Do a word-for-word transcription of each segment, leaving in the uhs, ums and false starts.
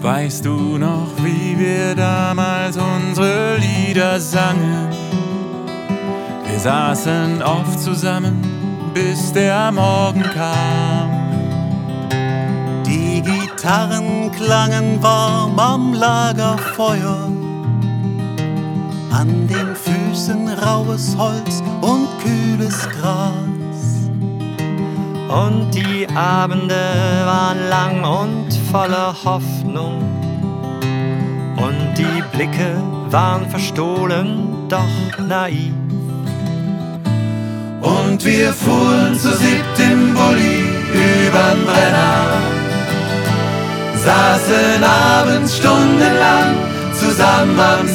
Weißt du noch, wie wir damals unsere Lieder sangen? Wir saßen oft zusammen, bis der Morgen kam. Die Gitarren klangen warm am Lagerfeuer, an den Füßen raues Holz und kühles Gras. Und die Abende waren lang und voller Hoffnung, und die Blicke waren verstohlen, doch naiv. Und wir fuhren zu siebt im Bulli übern Brenner, saßen abends stundenlang zusammen am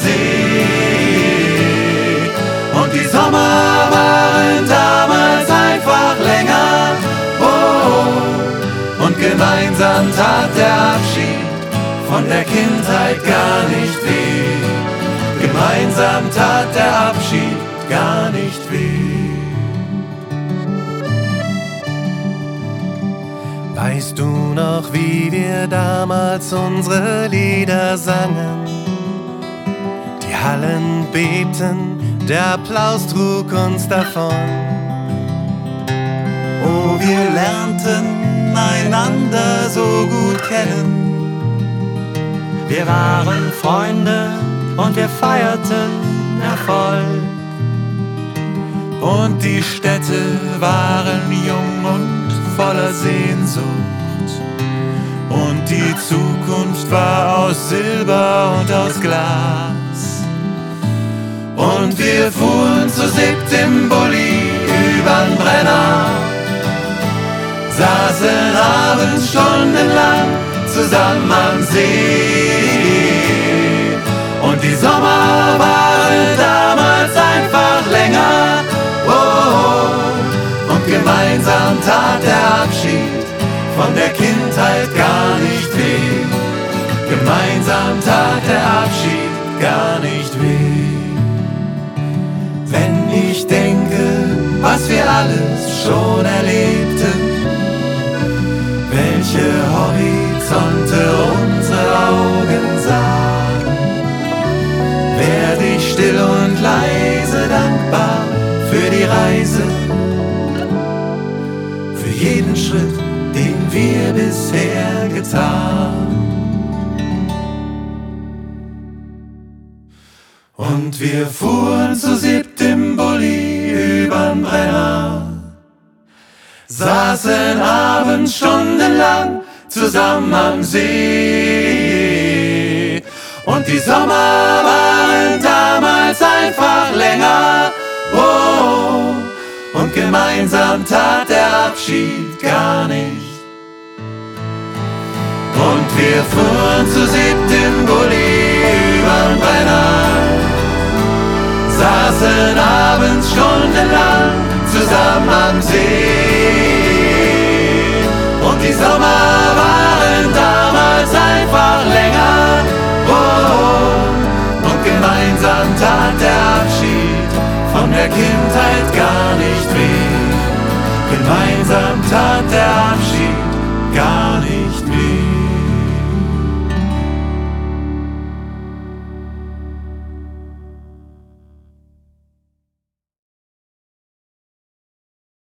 See. Und die Sommer waren damals einfach länger, oh, und gemeinsam tat der Abschied von der Kindheit gar nicht weh. Gemeinsam tat der Abschied gar nicht weh. Weißt du noch, wie wir damals unsere Lieder sangen? Die Hallen bebten, der Applaus trug uns davon. Oh, wir lernten einander so gut kennen. Wir waren Freunde und wir feierten Erfolg. Und die Städte waren jung und voller Sehnsucht. Und die Zukunft war aus Silber und aus Glas. Und wir fuhren zu siebt im Bulli übern Brenner, saßen abends stundenlang zusammen am See. Und die Sommer waren damals einfach länger, oh, und gemeinsam tat der Abschied von der Kindheit gar nicht weh. Gemeinsam tat der Abschied gar nicht weh. Wenn ich denke, was wir alles schon erlebten, welche Horizonte unsere Augen sahen, werd ich still und leise dankbar für die Reise, für jeden Schritt, den wir bisher getan. Und wir fuhren zu siebt im Bulli übern Brenner, saßen abends stundenlang zusammen am See. Und die Sommer waren damals einfach länger, oh, und gemeinsam tat der Abschied gar nicht. Und wir fuhren zu siebt im Bulli übern Brenner, saßen abends stundenlang zusammen am See. Und die Sommer waren damals einfach länger, oh, und gemeinsam tat der Abschied von der Kindheit gar nicht weh. Gemeinsam tat der Abschied gar nicht weh.